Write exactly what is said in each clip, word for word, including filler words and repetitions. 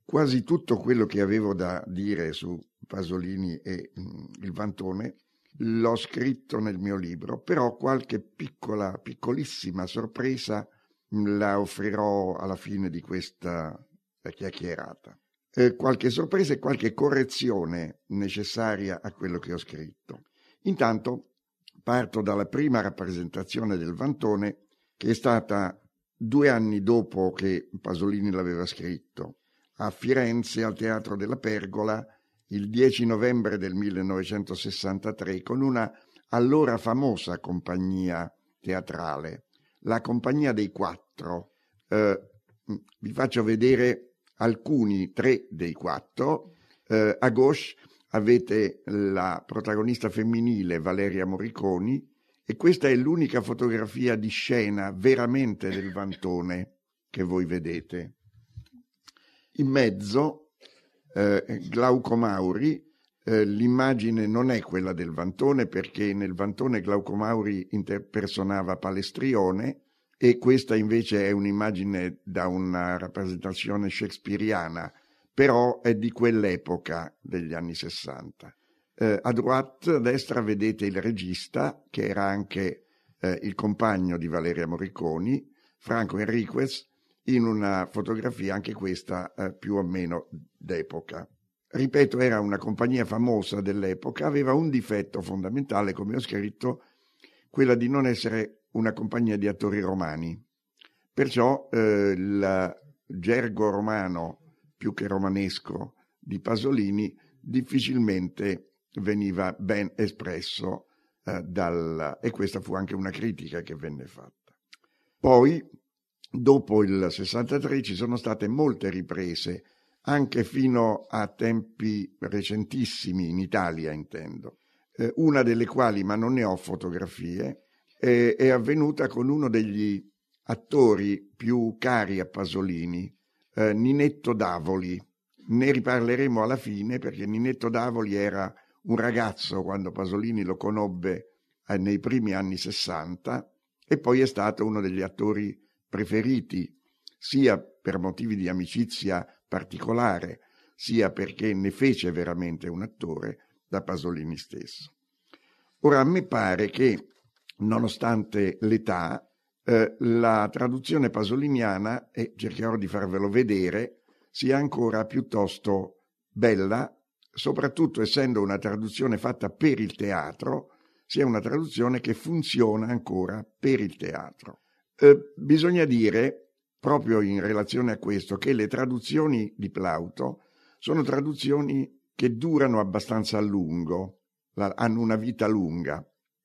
quasi tutto quello che avevo da dire su Pasolini e mh, il Vantone l'ho scritto nel mio libro, però qualche piccola, piccolissima sorpresa mh, la offrirò alla fine di questa chiacchierata. Eh, qualche sorpresa e qualche correzione necessaria a quello che ho scritto. Intanto parto dalla prima rappresentazione del Vantone, che è stata due anni dopo che Pasolini l'aveva scritto, a Firenze al Teatro della Pergola, il dieci novembre del millenovecentosessantatré, con una allora famosa compagnia teatrale, la Compagnia dei Quattro. Eh, vi faccio vedere alcuni, tre dei quattro. Eh, a gauche avete la protagonista femminile Valeria Morriconi, e questa è l'unica fotografia di scena veramente del Vantone che voi vedete. In mezzo eh, Glauco Mauri. Eh, l'immagine non è quella del Vantone, perché nel Vantone Glauco Mauri interpersonava Palestrione, e questa invece è un'immagine da una rappresentazione shakespeariana, però è di quell'epoca degli anni sessanta. Eh, a droite, a destra, vedete il regista, che era anche eh, il compagno di Valeria Morriconi, Franco Enriquez, in una fotografia anche questa eh, più o meno d'epoca. Ripeto, era una compagnia famosa dell'epoca, aveva un difetto fondamentale, come ho scritto, quella di non essere una compagnia di attori romani. Perciò eh, il gergo romano, più che romanesco, di Pasolini difficilmente veniva ben espresso eh, dal... e questa fu anche una critica che venne fatta. Poi, dopo il sessantatré, ci sono state molte riprese, anche fino a tempi recentissimi, in Italia intendo, eh, una delle quali, ma non ne ho fotografie, eh, è avvenuta con uno degli attori più cari a Pasolini, eh, Ninetto Davoli. Ne riparleremo alla fine, perché Ninetto Davoli era un ragazzo quando Pasolini lo conobbe eh, nei primi anni sessanta, e poi è stato uno degli attori preferiti, sia per motivi di amicizia particolare, sia perché ne fece veramente un attore, da Pasolini stesso. Ora, a me pare che, nonostante l'età, eh, la traduzione pasoliniana, e cercherò di farvelo vedere, sia ancora piuttosto bella, soprattutto essendo una traduzione fatta per il teatro, sia una traduzione che funziona ancora per il teatro. Eh, bisogna dire, proprio in relazione a questo, che le traduzioni di Plauto sono traduzioni che durano abbastanza a lungo, la, hanno una vita lunga.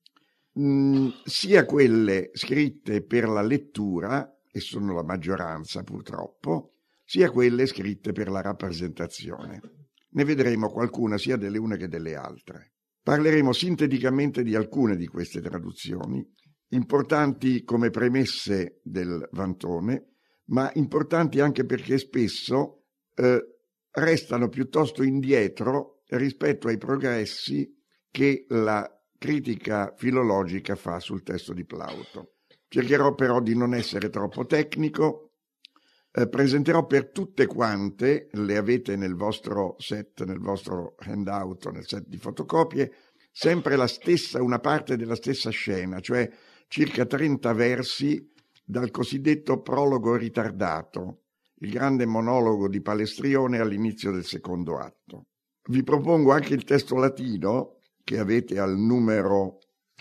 Mm, sia quelle scritte per la lettura, e sono la maggioranza purtroppo, sia quelle scritte per la rappresentazione. Ne vedremo qualcuna sia delle une che delle altre. Parleremo sinteticamente di alcune di queste traduzioni, importanti come premesse del Vantone, ma importanti anche perché spesso eh, restano piuttosto indietro rispetto ai progressi che la critica filologica fa sul testo di Plauto. Cercherò però di non essere troppo tecnico. Eh, presenterò per tutte quante, le avete nel vostro set, nel vostro handout, nel set di fotocopie, sempre la stessa, una parte della stessa scena, cioè circa trenta versi dal cosiddetto prologo ritardato, il grande monologo di Palestrione all'inizio del secondo atto. Vi propongo anche il testo latino, che avete al numero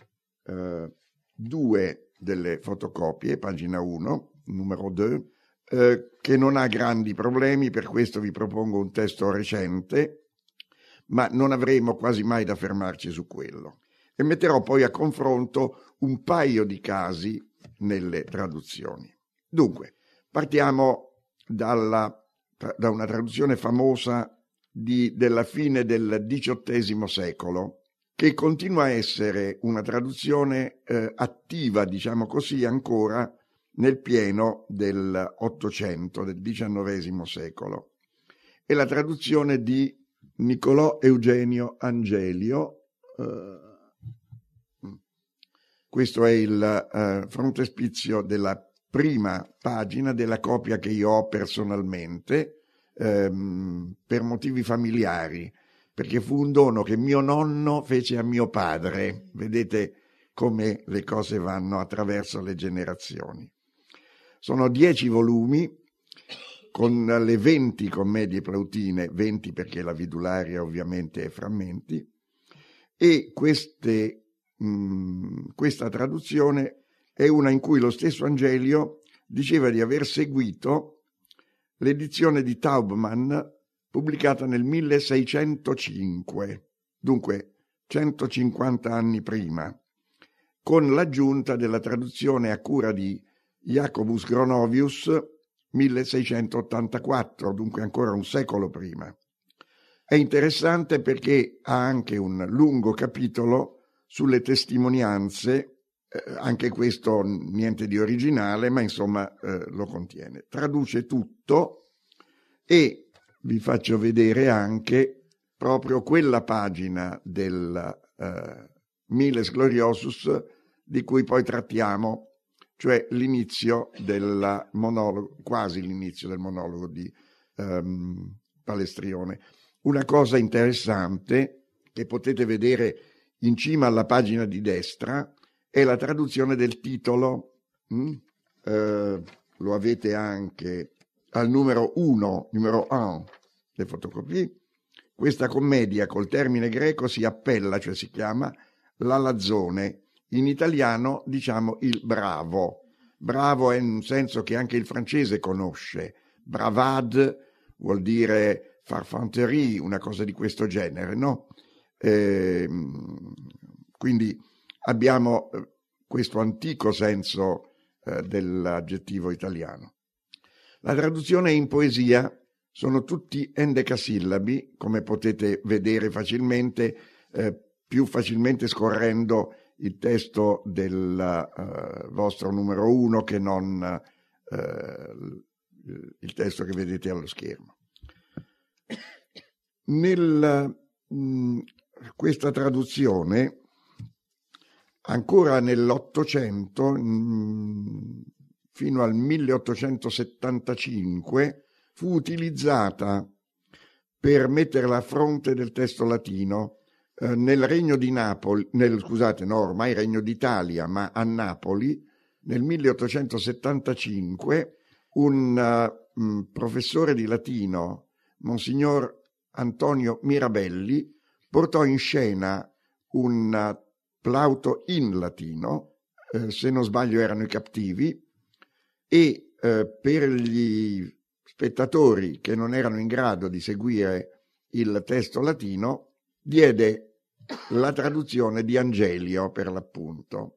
due eh, delle fotocopie, pagina uno, numero due, eh, che non ha grandi problemi, per questo vi propongo un testo recente, ma non avremo quasi mai da fermarci su quello. E metterò poi a confronto un paio di casi nelle traduzioni. Dunque, partiamo dalla, da una traduzione famosa di, della fine del diciottesimo secolo, che continua a essere una traduzione eh, attiva, diciamo così, ancora nel pieno dell'Ottocento, del diciannovesimo secolo. È la traduzione di Niccolò Eugenio Angelio. Eh, questo è il eh, frontespizio della prima pagina della copia che io ho personalmente. ehm, per motivi familiari, perché fu un dono che mio nonno fece a mio padre. Vedete come le cose vanno attraverso le generazioni. Sono dieci volumi con le venti commedie plautine, venti perché la vidularia ovviamente è frammenti, e queste, mh, questa traduzione è una in cui lo stesso Angelio diceva di aver seguito l'edizione di Taubman pubblicata nel milleseicentocinque, dunque centocinquanta anni prima, con l'aggiunta della traduzione a cura di Jacobus Gronovius milleseicentottantaquattro, dunque ancora un secolo prima. È interessante perché ha anche un lungo capitolo sulle testimonianze, eh, anche questo niente di originale, ma insomma eh, lo contiene. Traduce tutto e vi faccio vedere anche proprio quella pagina del eh, Miles Gloriosus di cui poi trattiamo, cioè l'inizio del monologo, quasi l'inizio del monologo di um, Palestrione. Una cosa interessante che potete vedere in cima alla pagina di destra è la traduzione del titolo, mm? eh, lo avete anche al numero uno, numero uno, le fotocopie. Questa commedia col termine greco si appella, cioè si chiama La Lazzone, in italiano diciamo il bravo. Bravo è in un senso che anche il francese conosce. Bravade vuol dire farfanterie, una cosa di questo genere, no? Eh, quindi abbiamo questo antico senso eh, dell'aggettivo italiano. La traduzione in poesia sono tutti endecasillabi, come potete vedere facilmente, eh, più facilmente scorrendo il testo del uh, vostro numero uno che non uh, il testo che vedete allo schermo. Nel, mh, questa traduzione, ancora nell'Ottocento, mh, fino al milleottocentosettantacinque, fu utilizzata per metterla a fronte del testo latino. Eh, nel Regno di Napoli, nel, scusate, no, ormai Regno d'Italia, ma a Napoli, nel milleottocentosettantacinque, un uh, mh, professore di latino, Monsignor Antonio Mirabelli, portò in scena un uh, Plauto in latino, eh, se non sbaglio erano i Cattivi, e eh, per gli spettatori che non erano in grado di seguire il testo latino, diede la traduzione di Angelio, per l'appunto.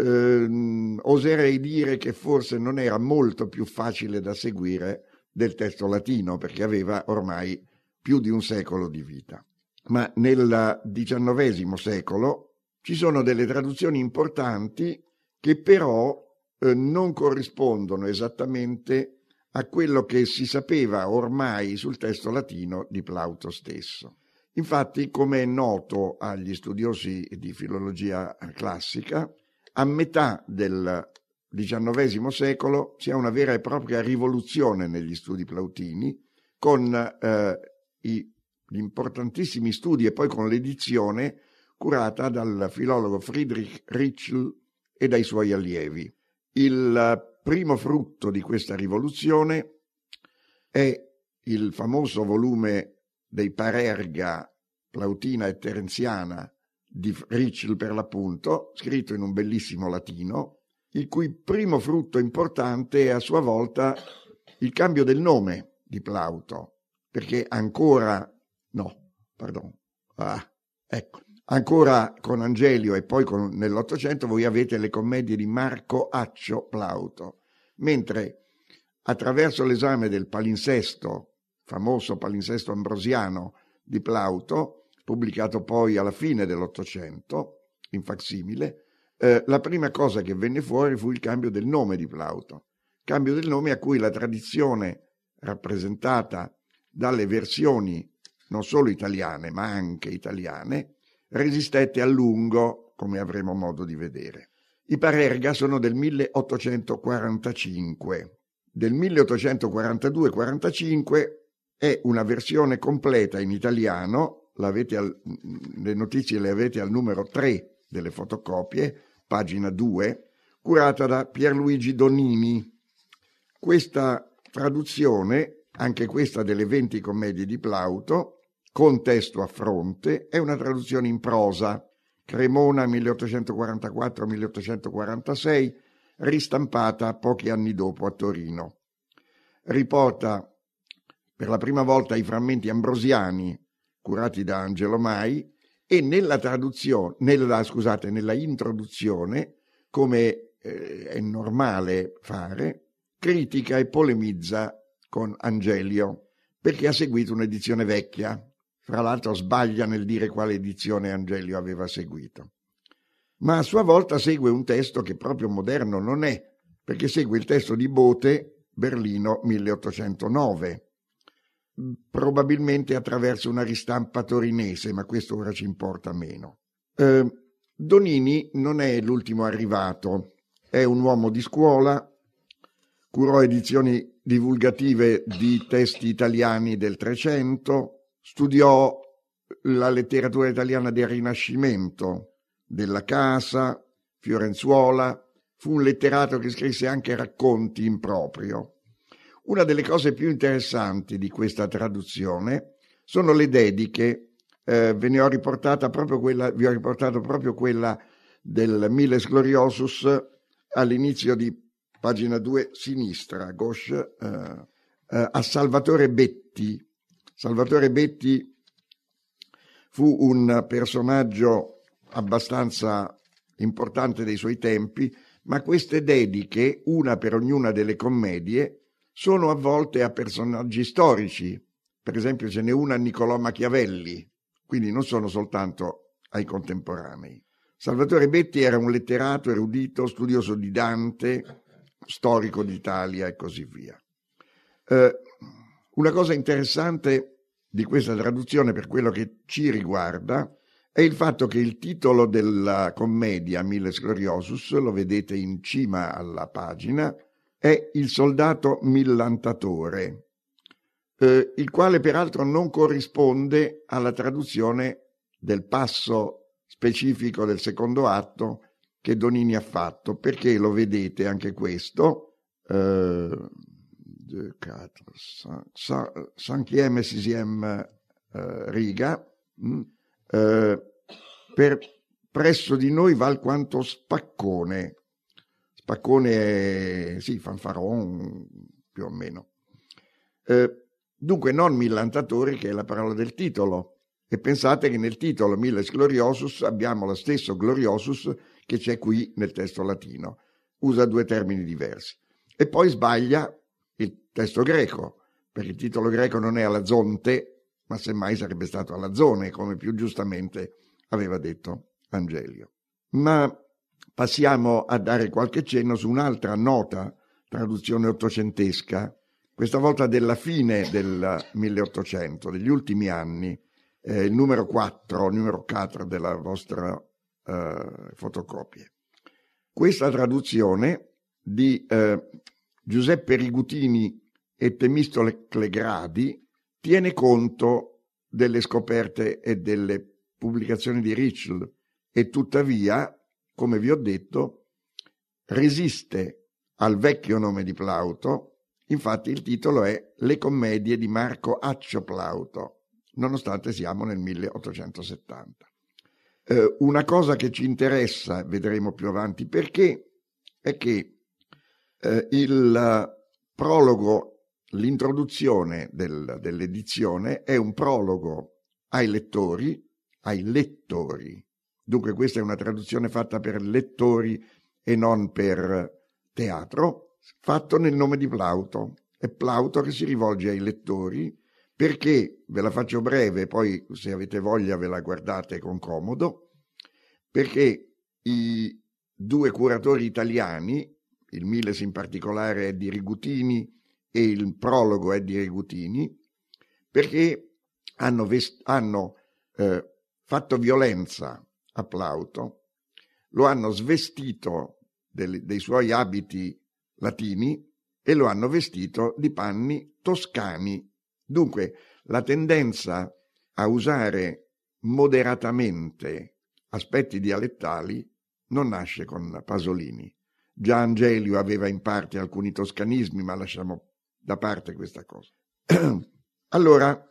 Eh, oserei dire che forse non era molto più facile da seguire del testo latino, perché aveva ormai più di un secolo di vita. Ma nel diciannovesimo secolo ci sono delle traduzioni importanti che però eh, non corrispondono esattamente a quello che si sapeva ormai sul testo latino di Plauto stesso. Infatti, come è noto agli studiosi di filologia classica, a metà del diciannovesimo secolo si ha una vera e propria rivoluzione negli studi plautini, con eh, i, gli importantissimi studi e poi con l'edizione curata dal filologo Friedrich Ritschl e dai suoi allievi. Il primo frutto di questa rivoluzione è il famoso volume dei Parerga, Plautina e Terenziana di Ritschl per l'appunto, scritto in un bellissimo latino, il cui primo frutto importante è a sua volta il cambio del nome di Plauto, perché ancora, no, pardon, ah, ecco, ancora con Angelio e poi con, nell'Ottocento voi avete le commedie di Marco Accio Plauto, mentre attraverso l'esame del palinsesto, famoso palinsesto ambrosiano di Plauto, pubblicato poi alla fine dell'Ottocento, in facsimile, eh, la prima cosa che venne fuori fu il cambio del nome di Plauto, cambio del nome a cui la tradizione rappresentata dalle versioni non solo italiane, ma anche italiane, resistette a lungo, come avremo modo di vedere. I Parerga sono del milleottocentoquarantacinque. Del milleottocentoquarantadue quarantacinque è una versione completa in italiano, l'avete al, le notizie le avete al numero tre delle fotocopie, pagina due, curata da Pierluigi Donini. Questa traduzione, anche questa delle venti commedie di Plauto, con testo a fronte, è una traduzione in prosa, Cremona milleottocentoquarantaquattro milleottocentoquarantasei, ristampata pochi anni dopo a Torino. Riporta per la prima volta i frammenti ambrosiani curati da Angelo Mai e nella traduzione, nella, scusate, nella introduzione, come eh, è normale fare, critica e polemizza con Angelio, perché ha seguito un'edizione vecchia. Fra l'altro sbaglia nel dire quale edizione Angelio aveva seguito. Ma a sua volta segue un testo che proprio moderno non è, perché segue il testo di Bote, Berlino milleottocentonove, probabilmente attraverso una ristampa torinese, ma questo ora ci importa meno. Eh, Donini non è l'ultimo arrivato, è un uomo di scuola, curò edizioni divulgative di testi italiani del Trecento, studiò la letteratura italiana del Rinascimento, Della Casa, Fiorenzuola, fu un letterato che scrisse anche racconti in proprio. Una delle cose più interessanti di questa traduzione sono le dediche, eh, ve ne ho riportata proprio quella, vi ho riportato proprio quella del Miles Gloriosus all'inizio di pagina due sinistra, gauche, eh, eh, a Salvatore Betti. Salvatore Betti fu un personaggio abbastanza importante dei suoi tempi, ma queste dediche, una per ognuna delle commedie, sono avvolte a personaggi storici. Per esempio ce n'è una a Niccolò Machiavelli, quindi non sono soltanto ai contemporanei. Salvatore Betti era un letterato erudito, studioso di Dante, storico d'Italia e così via. Eh, una cosa interessante di questa traduzione, per quello che ci riguarda, è il fatto che il titolo della commedia Miles Gloriosus, lo vedete in cima alla pagina, è Il soldato millantatore, eh, il quale peraltro non corrisponde alla traduzione del passo specifico del secondo atto che Donini ha fatto, perché lo vedete anche questo, eh, cinquième e sixième eh, riga, mh, eh, per presso di noi va alquanto spaccone, spaccone, sì, fanfaron più o meno. Eh, dunque non millantatori, che è la parola del titolo, e pensate che nel titolo Miles Gloriosus abbiamo lo stesso Gloriosus che c'è qui nel testo latino, usa due termini diversi. E poi sbaglia il testo greco, perché il titolo greco non è Alazonte, ma semmai sarebbe stato Alazone, come più giustamente aveva detto Angelio. Ma passiamo a dare qualche cenno su un'altra nota traduzione ottocentesca, questa volta della fine del milleottocento, degli ultimi anni, eh, il numero quattro, il numero quattro della vostra eh, fotocopia. Questa traduzione di eh, Giuseppe Rigutini e Temistole Gradi tiene conto delle scoperte e delle pubblicazioni di Ritschl e tuttavia, come vi ho detto, resiste al vecchio nome di Plauto. Infatti il titolo è Le commedie di Marco Accio Plauto, nonostante siamo nel milleottocentosettanta. Eh, una cosa che ci interessa, vedremo più avanti perché, è che eh, il prologo, l'introduzione del, dell'edizione è un prologo ai lettori, ai lettori. Dunque questa è una traduzione fatta per lettori e non per teatro, fatto nel nome di Plauto. È Plauto che si rivolge ai lettori, perché, ve la faccio breve, poi se avete voglia ve la guardate con comodo, perché i due curatori italiani, il Miles in particolare è di Rigutini e il prologo è di Rigutini, perché hanno, vest- hanno eh, fatto violenza a Plauto, lo hanno svestito del, dei suoi abiti latini e lo hanno vestito di panni toscani Dunque, la tendenza a usare moderatamente aspetti dialettali non nasce con Pasolini. Già Angelio aveva in parte alcuni toscanismi, ma lasciamo da parte questa cosa. Allora,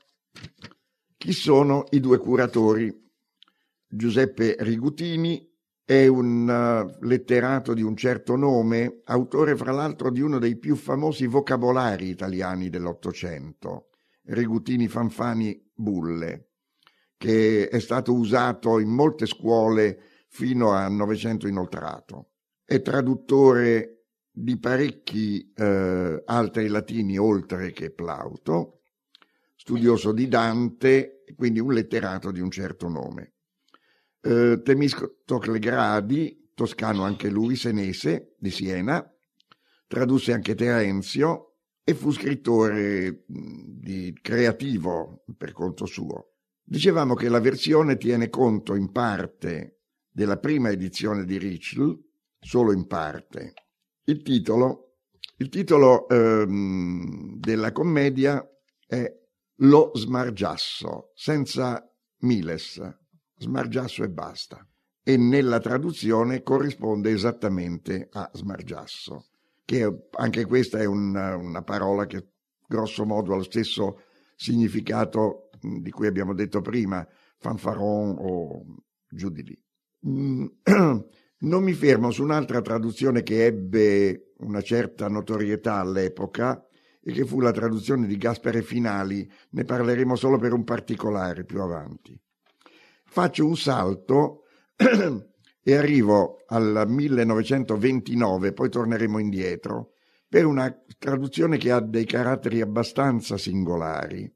chi sono i due curatori? Giuseppe Rigutini è un uh, letterato di un certo nome, autore fra l'altro di uno dei più famosi vocabolari italiani dell'Ottocento, Rigutini Fanfani Bulle, che è stato usato in molte scuole fino al Novecento inoltrato. È traduttore di parecchi eh, altri latini oltre che Plauto, studioso di Dante, quindi un letterato di un certo nome. Eh, Temistocle Gradi, toscano anche lui, senese, di Siena, tradusse anche Terenzio e fu scrittore di creativo per conto suo. Dicevamo che la versione tiene conto in parte della prima edizione di Ritschl, solo in parte. Il titolo, il titolo ehm, della commedia è Lo Smargiasso, senza Miles, Smargiasso e basta. E nella traduzione corrisponde esattamente a Smargiasso, che anche questa è una, una parola che grosso modo ha lo stesso significato di cui abbiamo detto prima, fanfaron o giù di lì. Mm, non mi fermo su un'altra traduzione che ebbe una certa notorietà all'epoca e che fu la traduzione di Gaspare Finali. Ne parleremo solo per un particolare più avanti. Faccio un salto e arrivo al millenovecentoventinove, poi torneremo indietro, per una traduzione che ha dei caratteri abbastanza singolari.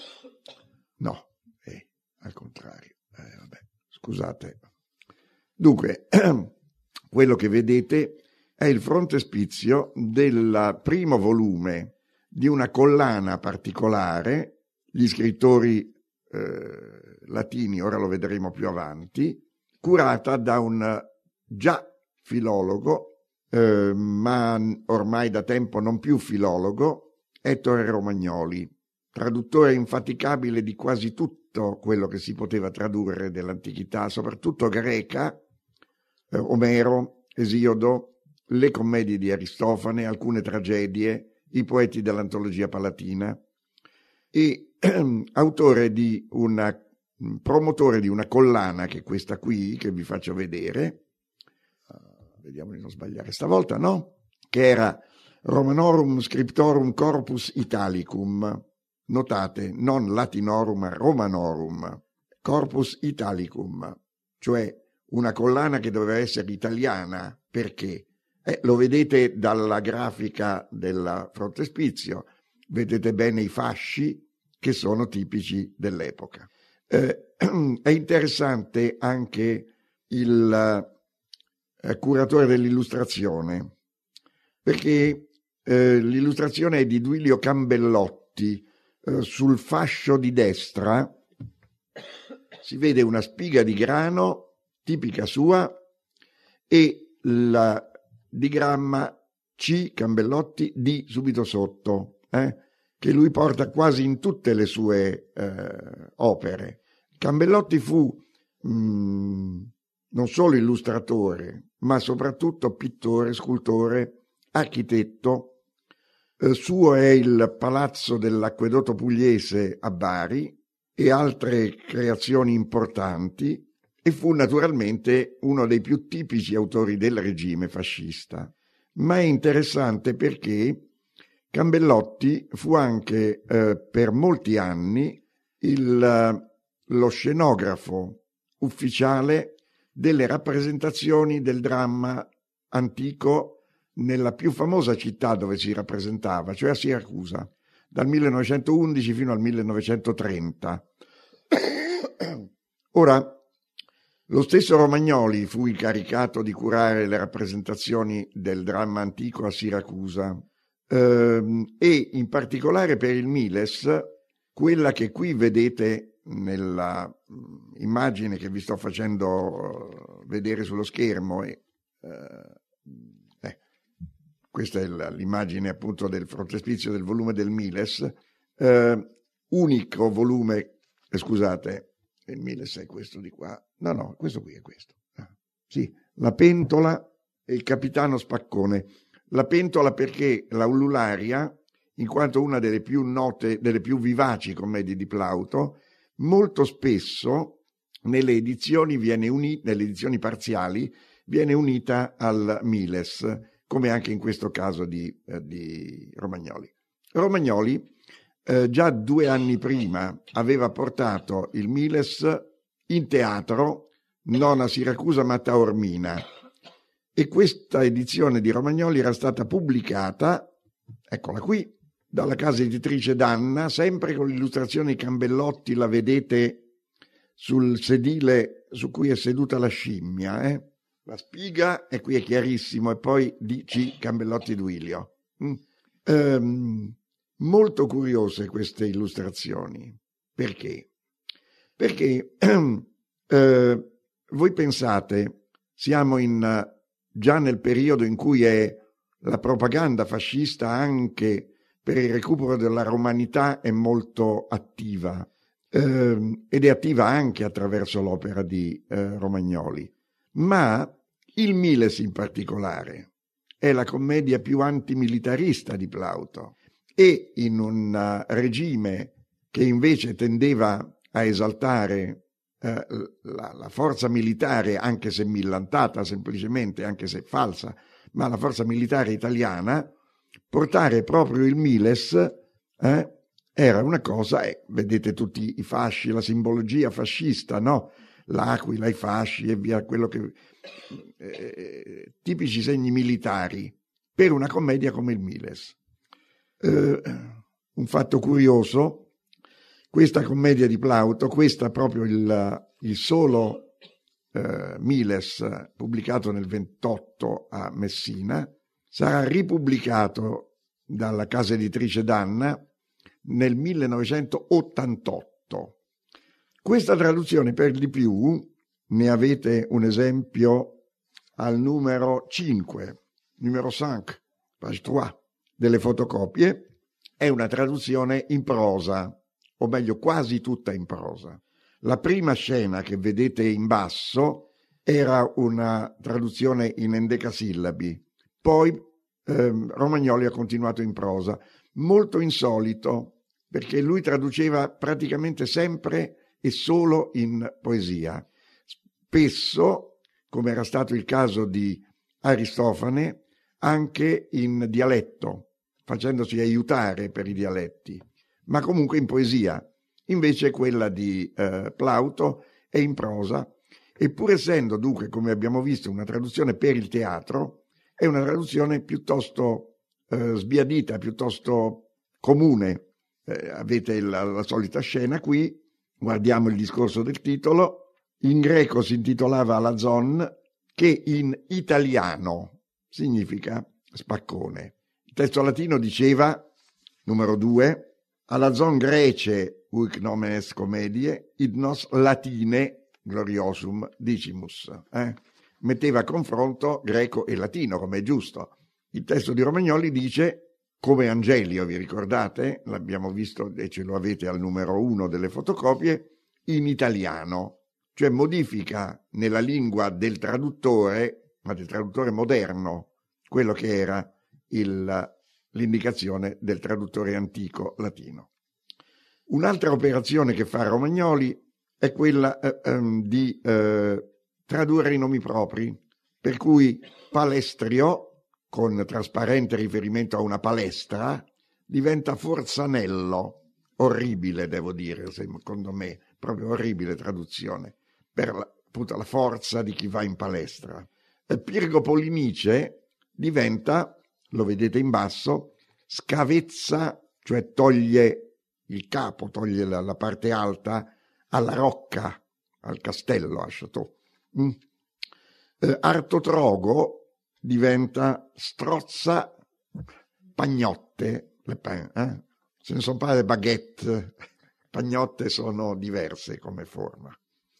No, eh, al contrario. Eh, vabbè, scusate. Dunque, quello che vedete è il frontespizio del primo volume di una collana particolare. Gli scrittori eh, latini, ora lo vedremo più avanti, curata da un già filologo, eh, ma ormai da tempo non più filologo, Ettore Romagnoli, traduttore infaticabile di quasi tutto quello che si poteva tradurre dell'antichità, soprattutto greca, eh, Omero, Esiodo, le commedie di Aristofane, alcune tragedie, i poeti dell'antologia palatina, e eh, autore di una, promotore di una collana, che è questa qui, che vi faccio vedere, uh, vediamo di non sbagliare stavolta, no? Che era Romanorum Scriptorum Corpus Italicum. Notate, non Latinorum, ma Romanorum, Corpus Italicum, cioè una collana che doveva essere italiana. Perché? Eh, lo vedete dalla grafica del frontespizio, vedete bene i fasci che sono tipici dell'epoca. Eh, è interessante anche il eh, curatore dell'illustrazione, perché eh, l'illustrazione è di Duilio Cambellotti. Sul fascio di destra si vede una spiga di grano tipica sua e il digramma C Cambellotti D subito sotto, eh, che lui porta quasi in tutte le sue eh, opere. Cambellotti fu mh, non solo illustratore, ma soprattutto pittore, scultore, architetto. Eh, suo è il Palazzo dell'Acquedotto Pugliese a Bari e altre creazioni importanti, e fu naturalmente uno dei più tipici autori del regime fascista. Ma è interessante perché Cambellotti fu anche eh, per molti anni il, lo scenografo ufficiale delle rappresentazioni del dramma antico nella più famosa città dove si rappresentava, cioè a Siracusa, dal millenovecentoundici fino al millenovecentotrenta. Ora, lo stesso Romagnoli fu incaricato di curare le rappresentazioni del dramma antico a Siracusa, ehm, e in particolare per il Miles, quella che qui vedete nella immagine che vi sto facendo vedere sullo schermo, e, eh, questa è l'immagine appunto del frontespizio del volume del Miles, eh, unico volume, eh, scusate, il Miles è questo di qua, no no, questo qui è questo, ah, sì, La pentola e il capitano Spaccone. La pentola perché la Ullularia, in quanto una delle più note, delle più vivaci commedie di Plauto, molto spesso nelle edizioni, viene uni, nelle edizioni parziali viene unita al Miles, come anche in questo caso di, eh, di Romagnoli. Romagnoli eh, già due anni prima aveva portato il Miles in teatro, non a Siracusa ma a Taormina, e questa edizione di Romagnoli era stata pubblicata, eccola qui, dalla casa editrice Danna, sempre con l'illustrazione di Cambellotti, la vedete sul sedile su cui è seduta la scimmia, eh? La spiga, e qui è chiarissimo, e poi D C Cambellotti Duilio. Mm. Ehm, molto curiose queste illustrazioni. Perché? Perché eh, voi pensate, siamo in, già nel periodo in cui è la propaganda fascista anche per il recupero della romanità è molto attiva, eh, ed è attiva anche attraverso l'opera di eh, Romagnoli. Ma il Miles in particolare è la commedia più antimilitarista di Plauto, e in un regime che invece tendeva a esaltare eh, la, la forza militare, anche se millantata semplicemente, anche se falsa, ma la forza militare italiana, portare proprio il Miles eh, era una cosa, eh, vedete tutti i fasci, la simbologia fascista, no? L'aquila, i fasci e via, quello che eh, tipici segni militari per una commedia come il Miles. Eh, un fatto curioso, questa commedia di Plauto, questa proprio il, il solo eh, Miles pubblicato nel ventotto a Messina, sarà ripubblicato dalla casa editrice Danna nel millenovecentottantotto. Questa traduzione, per di più, ne avete un esempio al numero cinque, numero cinque, page tre, delle fotocopie, è una traduzione in prosa, o meglio quasi tutta in prosa. La prima scena che vedete in basso era una traduzione in endecasillabi, poi ehm, Romagnoli ha continuato in prosa, molto insolito, perché lui traduceva praticamente sempre e solo in poesia. Spesso, come era stato il caso di Aristofane, anche in dialetto, facendosi aiutare per i dialetti, ma comunque in poesia. Invece quella di eh, Plauto è in prosa, e pur essendo dunque, come abbiamo visto, una traduzione per il teatro, è una traduzione piuttosto eh, sbiadita, piuttosto comune. Eh, avete la, la solita scena qui, guardiamo il discorso del titolo. In greco si intitolava Alazon, che in italiano significa spaccone. Il testo latino diceva, numero due, Alazon grece huic nomenes comedie, id nos latine gloriosum dicimus. Eh? Metteva a confronto greco e latino, come è giusto. Il testo di Romagnoli dice, come Angelio, vi ricordate? L'abbiamo visto e ce lo avete al numero uno delle fotocopie, in italiano, cioè modifica nella lingua del traduttore, ma del traduttore moderno, quello che era il, l'indicazione del traduttore antico latino. Un'altra operazione che fa Romagnoli è quella eh, ehm, di eh, tradurre i nomi propri, per cui Palestrio, con trasparente riferimento a una palestra, diventa Forzanello. Orribile, devo dire, secondo me, proprio orribile traduzione, per la, appunto la forza di chi va in palestra. E Pirgo Polinice diventa, lo vedete in basso, Scavezza, cioè toglie il capo, toglie la, la parte alta, alla rocca, al castello, a Chateau. Mm. Eh, Artotrogo diventa Strozza Pagnotte, le pan, eh? Se ne sono pas le baguette, pagnotte sono diverse come forma.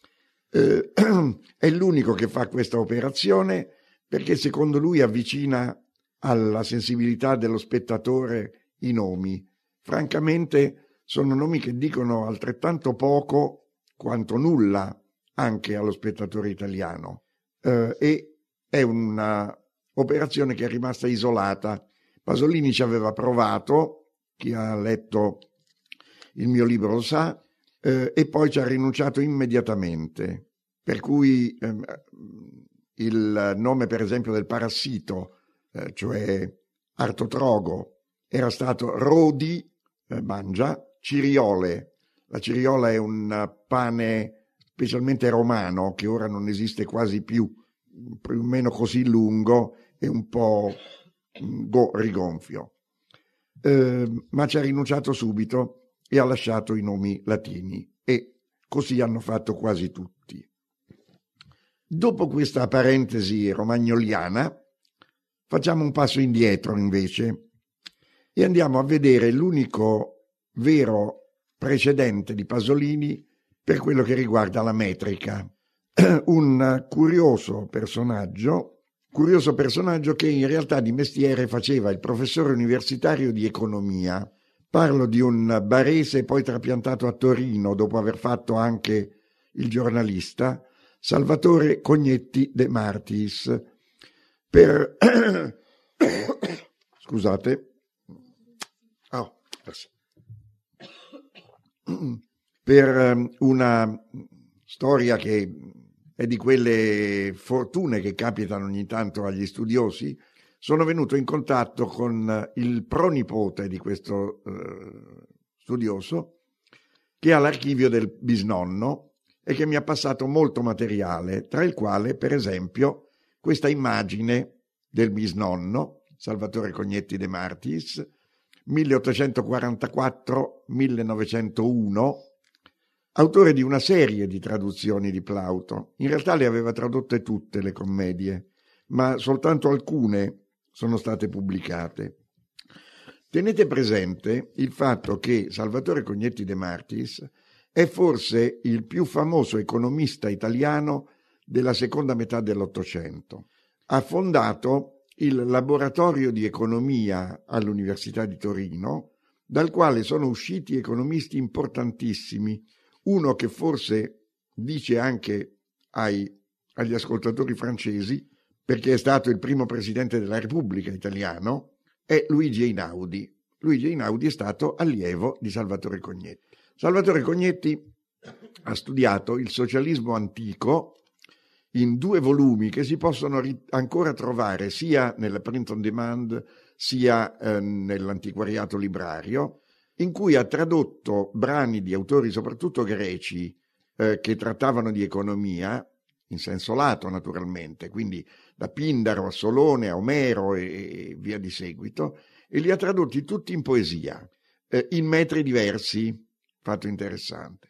Eh, è l'unico che fa questa operazione perché secondo lui avvicina alla sensibilità dello spettatore i nomi. Francamente sono nomi che dicono altrettanto poco quanto nulla anche allo spettatore italiano, eh, e è una operazione che è rimasta isolata. Pasolini ci aveva provato, chi ha letto il mio libro lo sa, eh, e poi ci ha rinunciato immediatamente, per cui ehm, il nome per esempio del Parassito, eh, cioè Artotrogo, era stato Rodi, eh, mangia, Ciriole. La ciriola è un pane specialmente romano che ora non esiste quasi più, più o meno così lungo e un po' go- rigonfio. Eh, ma ci ha rinunciato subito e ha lasciato i nomi latini, e così hanno fatto quasi tutti. Dopo questa parentesi romagnoliana facciamo un passo indietro invece e andiamo a vedere l'unico vero precedente di Pasolini per quello che riguarda la metrica. Un curioso personaggio, curioso personaggio che in realtà di mestiere faceva il professore universitario di economia. Parlo di un barese poi trapiantato a Torino dopo aver fatto anche il giornalista, Salvatore Cognetti de Martis. Per scusate. Oh, per una storia che è di quelle fortune che capitano ogni tanto agli studiosi, sono venuto in contatto con il pronipote di questo eh, studioso, che ha l'archivio del bisnonno e che mi ha passato molto materiale, tra il quale per esempio questa immagine del bisnonno, Salvatore Cognetti de Martis, milleottocentoquarantaquattro millenovecentouno, autore di una serie di traduzioni di Plauto. In realtà le aveva tradotte tutte le commedie, ma soltanto alcune sono state pubblicate. Tenete presente il fatto che Salvatore Cognetti de Martis è forse il più famoso economista italiano della seconda metà dell'Ottocento. Ha fondato il laboratorio di economia all'Università di Torino, dal quale sono usciti economisti importantissimi. Uno che forse dice anche ai, agli ascoltatori francesi, perché è stato il primo presidente della Repubblica italiano, è Luigi Einaudi. Luigi Einaudi è stato allievo di Salvatore Cognetti. Salvatore Cognetti ha studiato il socialismo antico in due volumi che si possono ri- ancora trovare sia nella print on demand sia eh, nell'antiquariato librario, in cui ha tradotto brani di autori soprattutto greci eh, che trattavano di economia, in senso lato naturalmente, quindi da Pindaro a Solone a Omero e, e via di seguito, e li ha tradotti tutti in poesia, eh, in metri diversi, fatto interessante,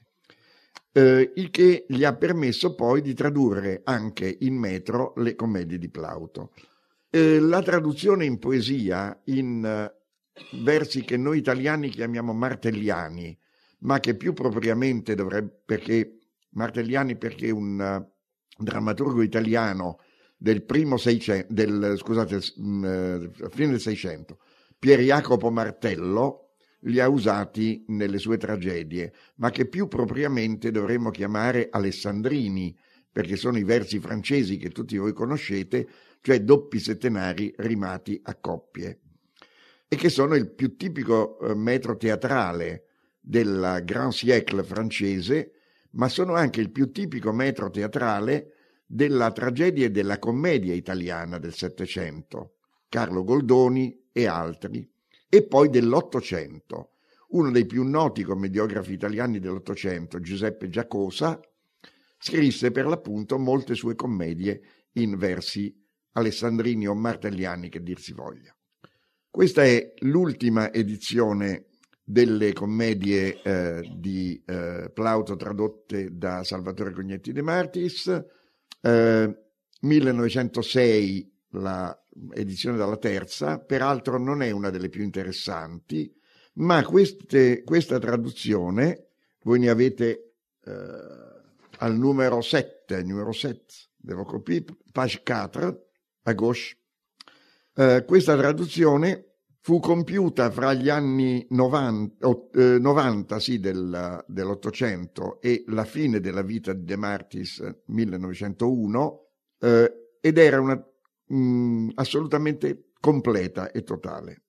eh, il che gli ha permesso poi di tradurre anche in metro le commedie di Plauto. Eh, la traduzione in poesia in eh, versi che noi italiani chiamiamo martelliani, ma che più propriamente dovrebbe, perché Martelliani perché un uh, drammaturgo italiano del primo Seicento, del, scusate, uh, fine del Seicento, Pier Jacopo Martello, li ha usati nelle sue tragedie, ma che più propriamente dovremmo chiamare alessandrini, perché sono i versi francesi che tutti voi conoscete, cioè doppi settenari rimati a coppie, e che sono il più tipico eh, metro teatrale del Grand Siècle francese, ma sono anche il più tipico metro teatrale della tragedia e della commedia italiana del Settecento, Carlo Goldoni e altri, e poi dell'Ottocento. Uno dei più noti commediografi italiani dell'Ottocento, Giuseppe Giacosa, scrisse per l'appunto molte sue commedie in versi alessandrini o martelliani, che dir si voglia. Questa è l'ultima edizione delle commedie eh, di eh, Plauto tradotte da Salvatore Cognetti de Martis, eh, millenovecentosei la edizione dalla terza, peraltro non è una delle più interessanti, ma queste, questa traduzione, voi ne avete eh, al numero sette, numero sette, devo copiare, page quattro, a gauche. Eh, questa traduzione fu compiuta fra gli anni novanta, eh, novanta sì, del, dell'Ottocento e la fine della vita di De Martis, millenovecentouno, eh, ed era una mh, assolutamente completa e totale.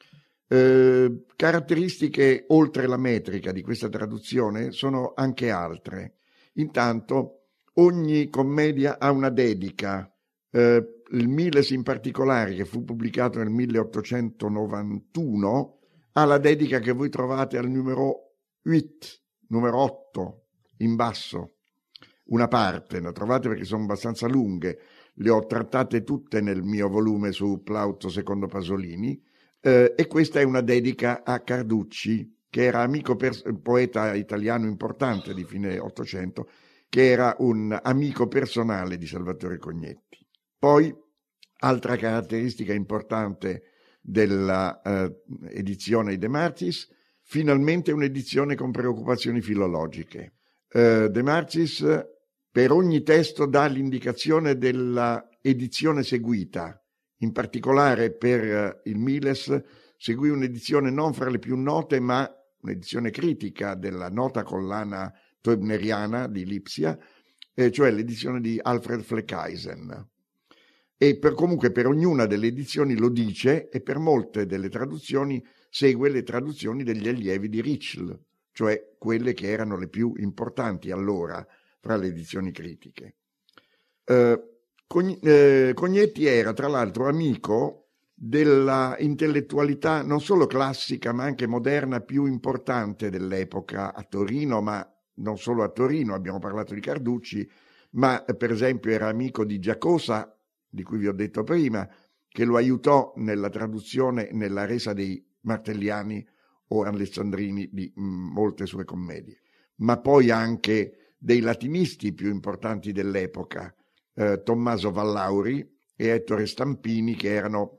Eh, caratteristiche oltre la metrica di questa traduzione sono anche altre. Intanto ogni commedia ha una dedica. Eh, il Miles in particolare, che fu pubblicato nel milleottocentonovantuno, ha la dedica che voi trovate al numero otto, numero otto, in basso. Una parte, la trovate perché sono abbastanza lunghe, le ho trattate tutte nel mio volume su Plauto secondo Pasolini, eh, e questa è una dedica a Carducci, che era amico pers- poeta italiano importante di fine Ottocento, che era un amico personale di Salvatore Cognetti. Poi, altra caratteristica importante della eh, edizione di De Martis, finalmente un'edizione con preoccupazioni filologiche. Eh, De Martis per ogni testo dà l'indicazione della edizione seguita. In particolare per il Miles seguì un'edizione non fra le più note, ma un'edizione critica della nota collana toebneriana di Lipsia, eh, cioè l'edizione di Alfred Fleckeisen. E per, comunque per ognuna delle edizioni lo dice, e per molte delle traduzioni segue le traduzioni degli allievi di Ritschl, cioè quelle che erano le più importanti allora fra le edizioni critiche. Eh, Cognetti era tra l'altro amico della intellettualità non solo classica ma anche moderna più importante dell'epoca a Torino, ma non solo a Torino, abbiamo parlato di Carducci, ma per esempio era amico di Giacosa, di cui vi ho detto prima, che lo aiutò nella traduzione, nella resa dei Martelliani o Alessandrini di mh, molte sue commedie, ma poi anche dei latinisti più importanti dell'epoca, eh, Tommaso Vallauri e Ettore Stampini, che erano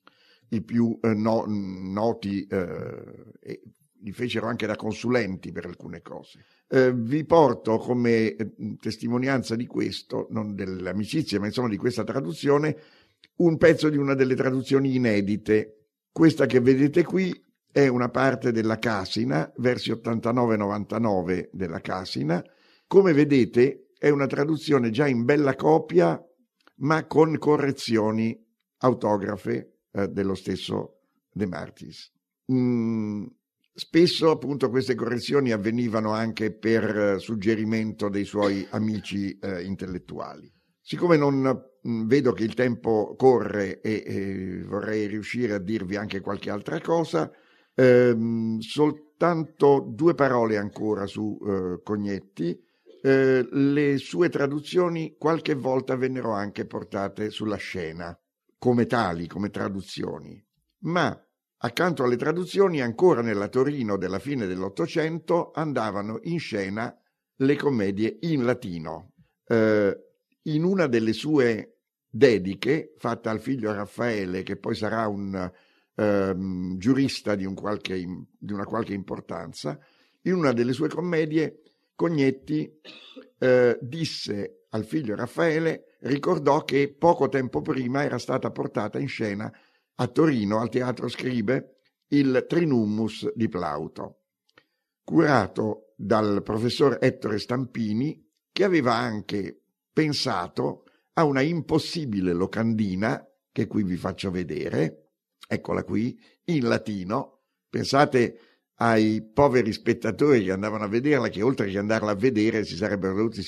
i più eh, no, noti eh, e li fecero anche da consulenti per alcune cose. Eh, vi porto come eh, testimonianza di questo, non dell'amicizia, ma insomma di questa traduzione, un pezzo di una delle traduzioni inedite. Questa che vedete qui è una parte della Casina, versi ottantanove novantanove della Casina. Come vedete è una traduzione già in bella copia, ma con correzioni autografe eh, dello stesso De Martis. Mm, spesso appunto queste correzioni avvenivano anche per suggerimento dei suoi amici eh, intellettuali. Siccome non mh, vedo che il tempo corre e, e vorrei riuscire a dirvi anche qualche altra cosa, ehm, soltanto due parole ancora su eh, Cognetti. Eh, le sue traduzioni qualche volta vennero anche portate sulla scena, come tali, come traduzioni. Ma accanto alle traduzioni, ancora nella Torino della fine dell'Ottocento, andavano in scena le commedie in latino. Eh, in una delle sue dediche, fatta al figlio Raffaele, che poi sarà un um, giurista di, un qualche, di una qualche importanza, in una delle sue commedie Cognetti eh, disse al figlio Raffaele, ricordò che poco tempo prima era stata portata in scena a Torino, al Teatro Scribe, il Trinummus di Plauto, curato dal professor Ettore Stampini, che aveva anche pensato a una impossibile locandina, che qui vi faccio vedere, eccola qui, in latino. Pensate ai poveri spettatori che andavano a vederla, che oltre che andarla a vedere si sarebbero dovuti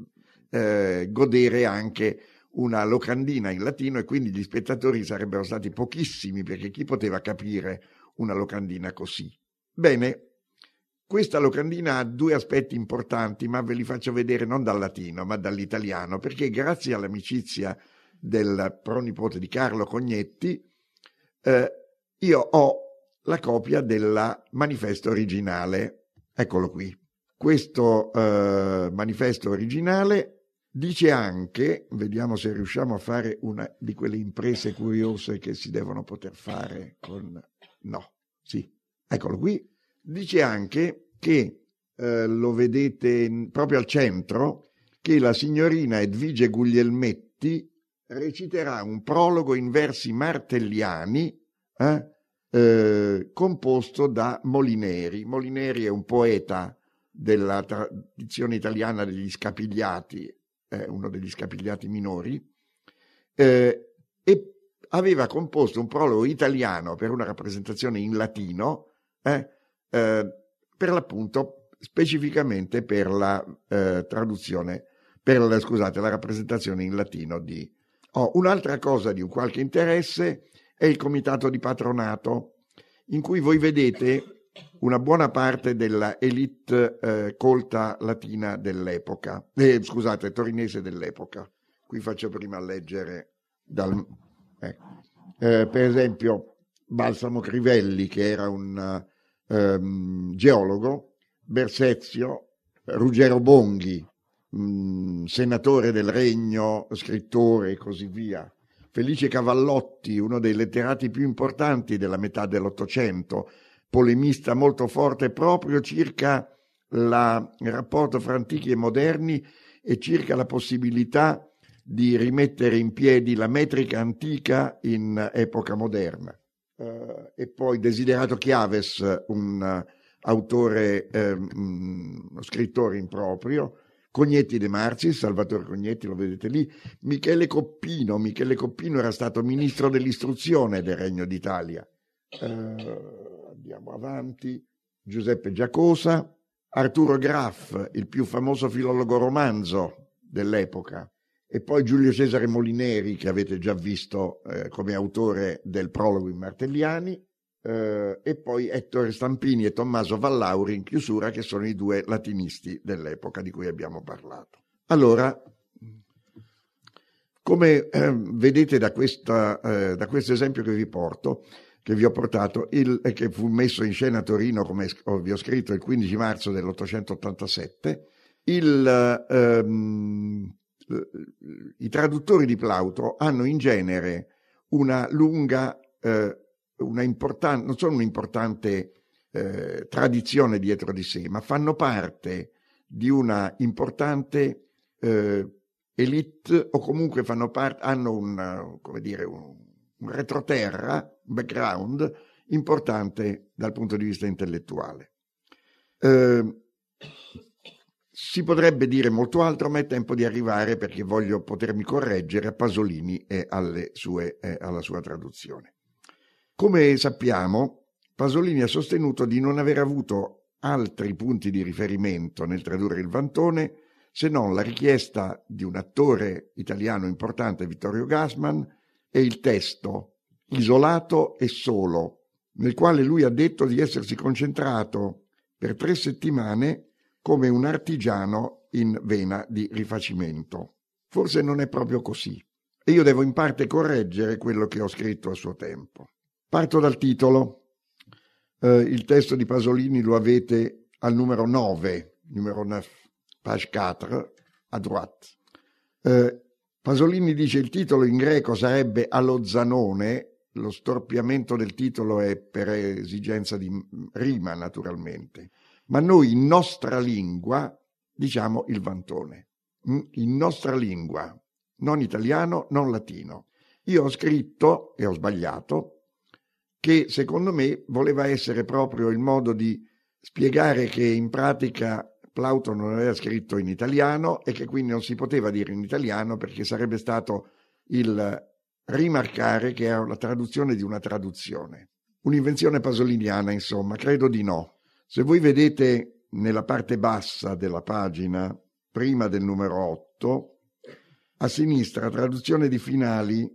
eh, godere anche una locandina in latino, e quindi gli spettatori sarebbero stati pochissimi, perché chi poteva capire una locandina così? Bene, questa locandina ha due aspetti importanti, ma ve li faccio vedere non dal latino ma dall'italiano, perché grazie all'amicizia del pronipote di Carlo Cognetti eh, io ho la copia del manifesto originale. Eccolo qui. Questo eh, manifesto originale dice anche, vediamo se riusciamo a fare una di quelle imprese curiose che si devono poter fare con... No, sì, eccolo qui. Dice anche che, eh, lo vedete proprio al centro, che la signorina Edvige Guglielmetti reciterà un prologo in versi martelliani, eh, eh, composto da Molineri. Molineri è un poeta della tradizione italiana degli scapigliati, eh, uno degli scapigliati minori, eh, e aveva composto un prologo italiano per una rappresentazione in latino, eh, eh, per l'appunto specificamente per la eh, traduzione, per la, scusate, la rappresentazione in latino di... Oh, un'altra cosa di un qualche interesse è il comitato di patronato, in cui voi vedete una buona parte della elite eh, colta latina dell'epoca, eh, scusate, torinese dell'epoca. Qui faccio prima leggere dal... Eh. Eh, per esempio Balsamo Crivelli, che era un um, geologo, Bersezio, Ruggero Bonghi, mh, senatore del Regno, scrittore e così via, Felice Cavallotti, uno dei letterati più importanti della metà dell'Ottocento, polemista molto forte proprio circa la, il rapporto fra antichi e moderni e circa la possibilità di rimettere in piedi la metrica antica in epoca moderna. Uh, e poi Desiderato Chiaves, un uh, autore, um, uno scrittore improprio, Cognetti De Marcis, Salvatore Cognetti, lo vedete lì, Michele Coppino, Michele Coppino era stato ministro dell'istruzione del Regno d'Italia. Uh, andiamo avanti, Giuseppe Giacosa, Arturo Graff, il più famoso filologo romanzo dell'epoca, e poi Giulio Cesare Molineri, che avete già visto eh, come autore del prologo in Martelliani, eh, e poi Ettore Stampini e Tommaso Vallauri in chiusura, che sono i due latinisti dell'epoca di cui abbiamo parlato. Allora, come eh, vedete da, questa, eh, da questo esempio che vi porto, che vi ho portato, il, eh, che fu messo in scena a Torino, come vi ho scritto, il quindici marzo dell'ottocentottantasette, il... Ehm, i traduttori di Plauto hanno in genere una lunga, eh, una importante, non sono un'importante eh, tradizione dietro di sé, ma fanno parte di una importante eh, elite, o comunque fanno parte, hanno un, come dire, un, un retroterra, un background importante dal punto di vista intellettuale. Eh, Si potrebbe dire molto altro, ma è tempo di arrivare, perché voglio potermi correggere, a Pasolini e alle sue, eh, alla sua traduzione. Come sappiamo, Pasolini ha sostenuto di non aver avuto altri punti di riferimento nel tradurre il Vantone se non la richiesta di un attore italiano importante, Vittorio Gassman, e il testo isolato e solo, nel quale lui ha detto di essersi concentrato per tre settimane come un artigiano in vena di rifacimento. Forse non è proprio così, e io devo in parte correggere quello che ho scritto a suo tempo. Parto dal titolo. Eh, il testo di Pasolini lo avete al numero nove, numero nove, page quattro, a droite. Eh, Pasolini dice il titolo in greco sarebbe Allo Zanone, lo storpiamento del titolo è per esigenza di rima naturalmente. Ma noi in nostra lingua diciamo il Vantone, in nostra lingua, non italiano, non latino. Io ho scritto, e ho sbagliato, che secondo me voleva essere proprio il modo di spiegare che in pratica Plauto non aveva scritto in italiano e che quindi non si poteva dire in italiano, perché sarebbe stato il rimarcare che era la traduzione di una traduzione. Un'invenzione pasoliniana, insomma, credo di no. Se voi vedete nella parte bassa della pagina, prima del numero otto, a sinistra, traduzione di Finali,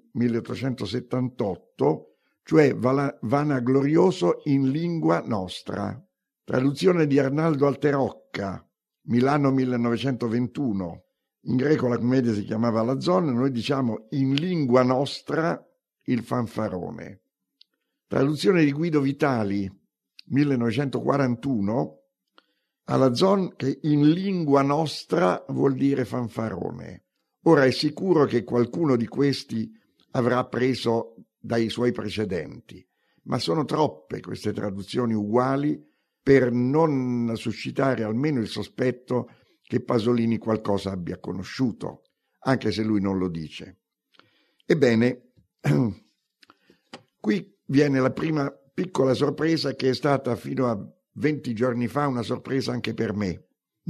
milleottocentosettantotto, cioè Vanaglorioso in lingua nostra. Traduzione di Arnaldo Alterocca, Milano millenovecentoventuno. In greco la commedia si chiamava La Zona, noi diciamo in lingua nostra il fanfarone. Traduzione di Guido Vitali, millenovecentoquarantuno, alla Zon, che in lingua nostra vuol dire fanfarone. Ora è sicuro che qualcuno di questi avrà preso dai suoi precedenti, ma sono troppe queste traduzioni uguali per non suscitare almeno il sospetto che Pasolini qualcosa abbia conosciuto, anche se lui non lo dice. Ebbene, qui viene la prima piccola sorpresa che è stata fino a venti giorni fa una sorpresa anche per me.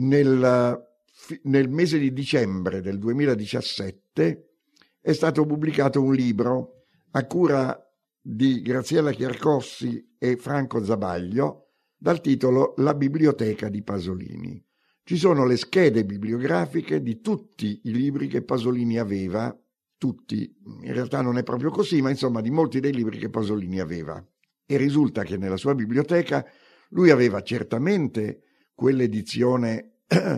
Nel, nel mese di dicembre del duemiladiciassette è stato pubblicato un libro a cura di Graziella Chiarcossi e Franco Zabaglio dal titolo La biblioteca di Pasolini. Ci sono le schede bibliografiche di tutti i libri che Pasolini aveva, tutti, in realtà non è proprio così, ma insomma di molti dei libri che Pasolini aveva. E risulta che nella sua biblioteca lui aveva certamente quell'edizione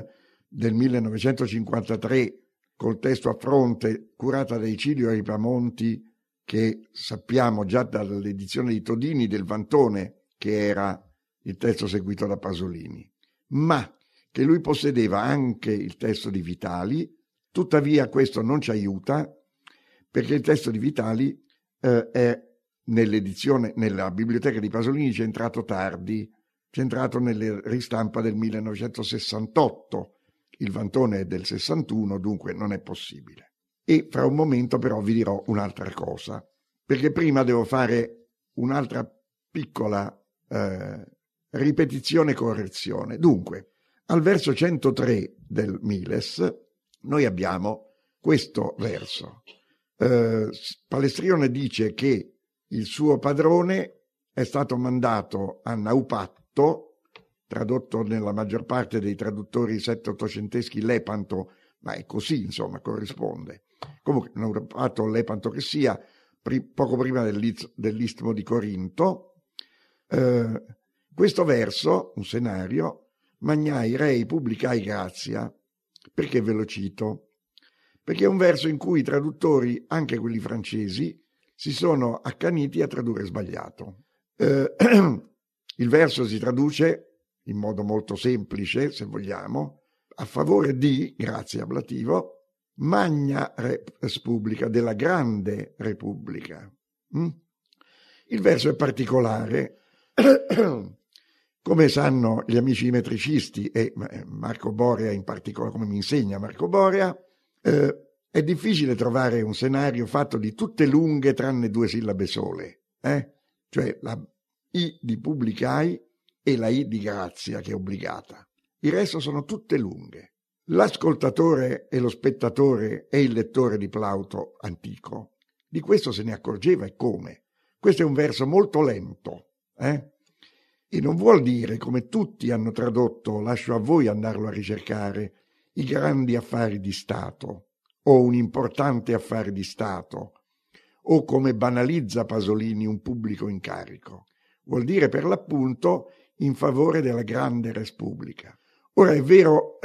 del millenovecentocinquantatré col testo a fronte, curata da Icilio Ripamonti, che sappiamo già dall'edizione di Todini del Vantone che era il testo seguito da Pasolini, ma che lui possedeva anche il testo di Vitali. Tuttavia questo non ci aiuta, perché il testo di Vitali eh, è nell'edizione, nella biblioteca di Pasolini c'è entrato tardi, c'è entrato nella ristampa del millenovecentosessantotto, il Vantone è del sessantuno, dunque non è possibile. E fra un momento però vi dirò un'altra cosa, perché prima devo fare un'altra piccola eh, ripetizione e correzione. Dunque, al verso centotré del Miles noi abbiamo questo verso. Eh, Palestrione dice che il suo padrone è stato mandato a Naupatto, tradotto nella maggior parte dei traduttori sette-ottocenteschi Lepanto, ma è così, insomma, corrisponde. Comunque, Naupatto o Lepanto che sia, pri- poco prima dell'Istmo di Corinto. Eh, questo verso, un senario, Magnai rei pubblicai grazia, perché ve lo cito? Perché è un verso in cui i traduttori, anche quelli francesi, si sono accaniti a tradurre sbagliato. Eh, il verso si traduce in modo molto semplice, se vogliamo, a favore di, grazie ablativo, Magna Res Publica, della grande Repubblica. Mm? Il verso è particolare. Come sanno gli amici metricisti e Marco Borea in particolare, come mi insegna Marco Borea, eh, è difficile trovare un senario fatto di tutte lunghe tranne due sillabe sole, eh? Cioè la I di pubblicai e la I di grazia, che è obbligata. Il resto sono tutte lunghe. L'ascoltatore e lo spettatore e il lettore di Plauto antico di questo se ne accorgeva, e come? Questo è un verso molto lento, eh? E non vuol dire, come tutti hanno tradotto, lascio a voi andarlo a ricercare, i grandi affari di Stato, o un importante affare di Stato, o come banalizza Pasolini un pubblico incarico. Vuol dire per l'appunto in favore della grande res publica. Ora è vero,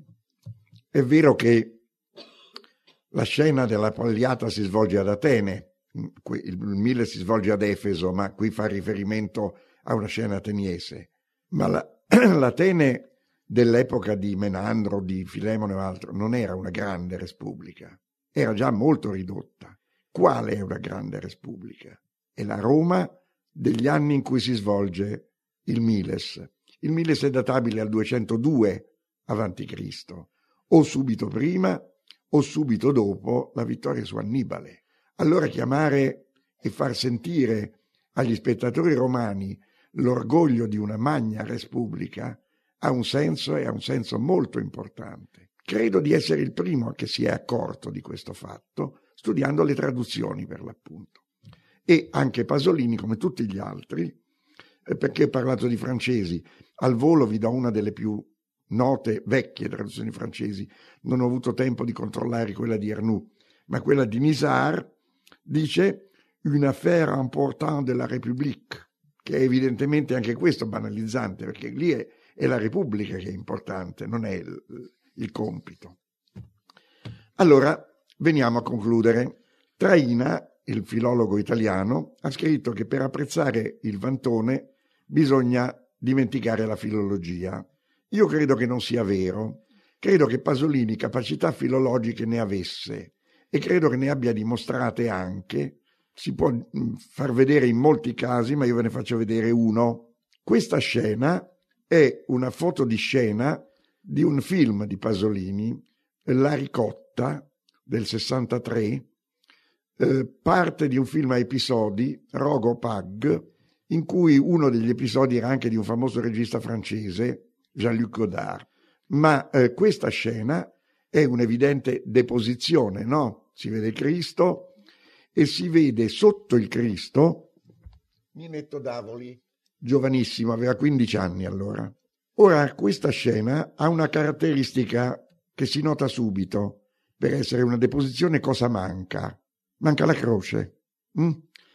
è vero che la scena della Pagliata si svolge ad Atene, il Mille si svolge ad Efeso, ma qui fa riferimento a una scena ateniese. Ma la, l'Atene dell'epoca di Menandro, di Filemone o altro, non era una grande respubblica, era già molto ridotta. Quale è una grande respubblica? È la Roma degli anni in cui si svolge il Miles. Il Miles è databile al duecentodue avanti Cristo, o subito prima o subito dopo la vittoria su Annibale. Allora chiamare e far sentire agli spettatori romani l'orgoglio di una magna respubblica ha un senso, e ha un senso molto importante. Credo di essere il primo che si è accorto di questo fatto, studiando le traduzioni per l'appunto. E anche Pasolini, come tutti gli altri, perché ho parlato di francesi, al volo vi do una delle più note, vecchie traduzioni francesi, non ho avuto tempo di controllare quella di Arnoux, ma quella di Nisard dice «une affaire importante de la République», che è evidentemente anche questo banalizzante, perché lì è, è la Repubblica che è importante, non è il, il compito. Allora, veniamo a concludere. Traina, il filologo italiano, ha scritto che per apprezzare il Vantone bisogna dimenticare la filologia. Io credo che non sia vero. Credo che Pasolini capacità filologiche ne avesse, e credo che ne abbia dimostrate anche. Si può far vedere in molti casi, ma io ve ne faccio vedere uno. Questa scena è una foto di scena di un film di Pasolini, La ricotta del sessantatré, eh, parte di un film a episodi, Rogo Pag, in cui uno degli episodi era anche di un famoso regista francese, Jean-Luc Godard. Ma eh, questa scena è un'evidente deposizione, no? Si vede Cristo e si vede sotto il Cristo Ninetto Davoli, giovanissimo, aveva quindici anni allora. Ora, questa scena ha una caratteristica che si nota subito. Per essere una deposizione cosa manca? Manca la croce. Mm?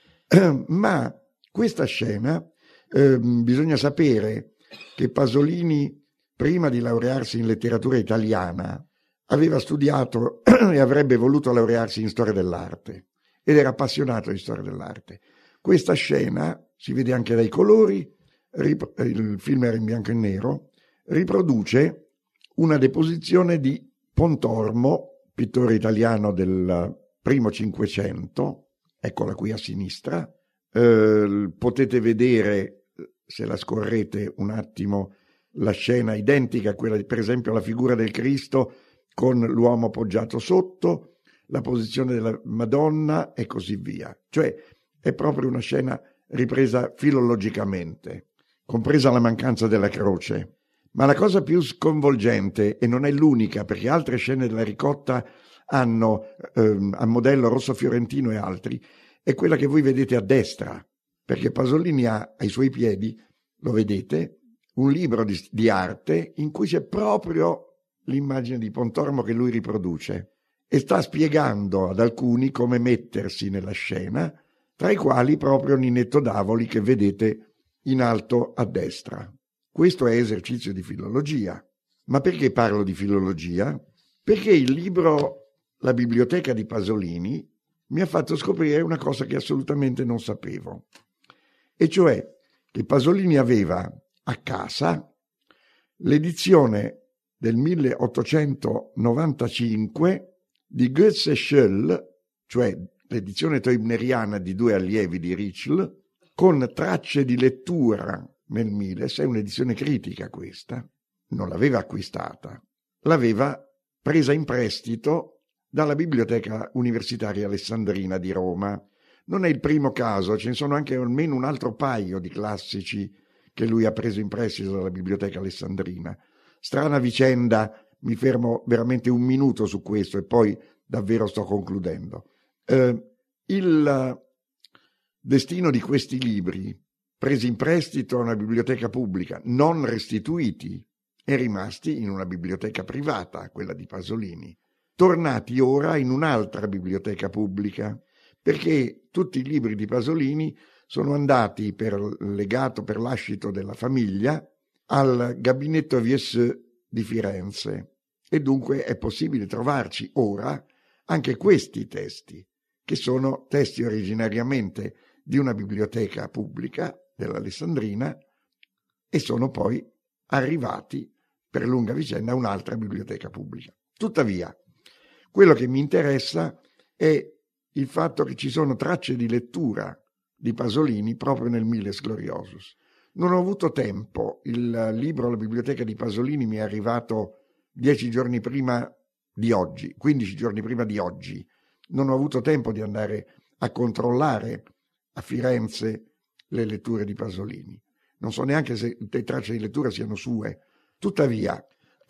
Ma questa scena, eh, bisogna sapere che Pasolini, prima di laurearsi in letteratura italiana, aveva studiato e avrebbe voluto laurearsi in storia dell'arte ed era appassionato di storia dell'arte. Questa scena, si vede anche dai colori, rip- il film era in bianco e nero, riproduce una deposizione di Pontormo, pittore italiano del primo Cinquecento, eccola qui a sinistra. Eh, potete vedere, se la scorrete un attimo, la scena identica a quella, per esempio, la figura del Cristo con l'uomo poggiato sotto, la posizione della Madonna e così via. Cioè è proprio una scena ripresa filologicamente, compresa la mancanza della croce. Ma la cosa più sconvolgente, e non è l'unica, perché altre scene della Ricotta hanno ehm, a modello Rosso Fiorentino e altri, è quella che voi vedete a destra, perché Pasolini ha ai suoi piedi, lo vedete, un libro di, di arte in cui c'è proprio l'immagine di Pontormo che lui riproduce e sta spiegando ad alcuni come mettersi nella scena, tra i quali proprio Ninetto Davoli che vedete in alto a destra. Questo è esercizio di filologia. Ma perché parlo di filologia? Perché il libro La biblioteca di Pasolini mi ha fatto scoprire una cosa che assolutamente non sapevo, e cioè che Pasolini aveva a casa l'edizione del milleottocentonovantacinque di Goethe e Schöll, cioè l'edizione toibneriana di due allievi di Ritschl, con tracce di lettura nel Miles. È un'edizione critica questa, non l'aveva acquistata, l'aveva presa in prestito dalla Biblioteca Universitaria Alessandrina di Roma. Non è il primo caso, ce ne sono anche almeno un altro paio di classici che lui ha preso in prestito dalla Biblioteca Alessandrina. Strana vicenda, mi fermo veramente un minuto su questo e poi davvero sto concludendo. Eh, il destino di questi libri, presi in prestito a una biblioteca pubblica, non restituiti e rimasti in una biblioteca privata, quella di Pasolini, tornati ora in un'altra biblioteca pubblica, perché tutti i libri di Pasolini sono andati per legato, per lascito della famiglia, al Gabinetto Viesseux di Firenze, e dunque è possibile trovarci ora anche questi testi, che sono testi originariamente di una biblioteca pubblica dell'Alessandrina e sono poi arrivati per lunga vicenda a un'altra biblioteca pubblica. Tuttavia, quello che mi interessa è il fatto che ci sono tracce di lettura di Pasolini proprio nel Miles Gloriosus. Non ho avuto tempo, il libro La biblioteca di Pasolini mi è arrivato dieci giorni prima di oggi, quindici giorni prima di oggi. Non ho avuto tempo di andare a controllare a Firenze le letture di Pasolini. Non so neanche se le tracce di lettura siano sue. Tuttavia,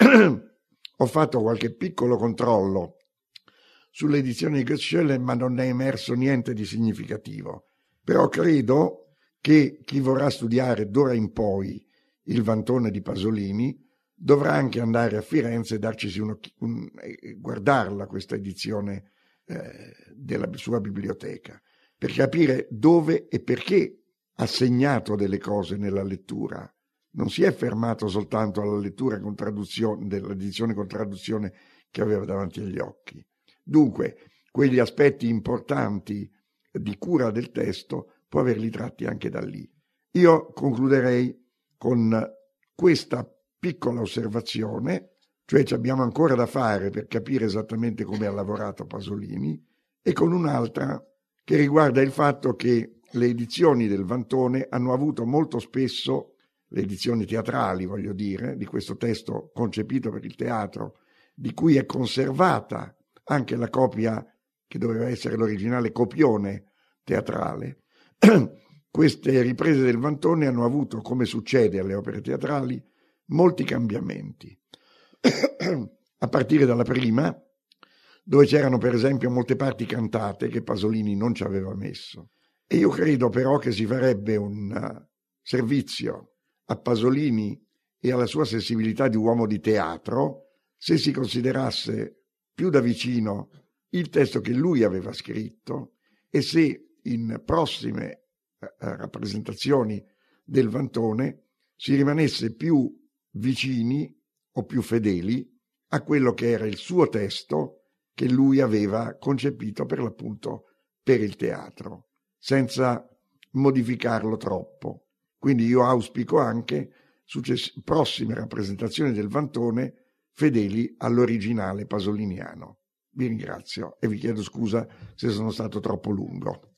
ho fatto qualche piccolo controllo sull'edizione di Goethe, ma non è emerso niente di significativo. Però credo che chi vorrà studiare d'ora in poi il Vantone di Pasolini dovrà anche andare a Firenze e darcisi uno, un, guardarla questa edizione eh, della sua biblioteca, per capire dove e perché ha segnato delle cose nella lettura. Non si è fermato soltanto alla lettura con traduzione, dell'edizione con traduzione che aveva davanti agli occhi. Dunque, quegli aspetti importanti di cura del testo può averli tratti anche da lì. Io concluderei con questa piccola osservazione, cioè ci abbiamo ancora da fare per capire esattamente come ha lavorato Pasolini, e con un'altra che riguarda il fatto che le edizioni del Vantone hanno avuto molto spesso, le edizioni teatrali voglio dire, di questo testo concepito per il teatro, di cui è conservata anche la copia che doveva essere l'originale copione teatrale, queste riprese del Vantone hanno avuto, come succede alle opere teatrali, molti cambiamenti. A partire dalla prima, dove c'erano per esempio molte parti cantate che Pasolini non ci aveva messo. E io credo però che si farebbe un servizio a Pasolini e alla sua sensibilità di uomo di teatro se si considerasse più da vicino il testo che lui aveva scritto e se in prossime eh, rappresentazioni del Vantone si rimanesse più vicini o più fedeli a quello che era il suo testo che lui aveva concepito per l'appunto per il teatro, senza modificarlo troppo. Quindi io auspico anche success- prossime rappresentazioni del Vantone fedeli all'originale pasoliniano. Vi ringrazio e vi chiedo scusa se sono stato troppo lungo.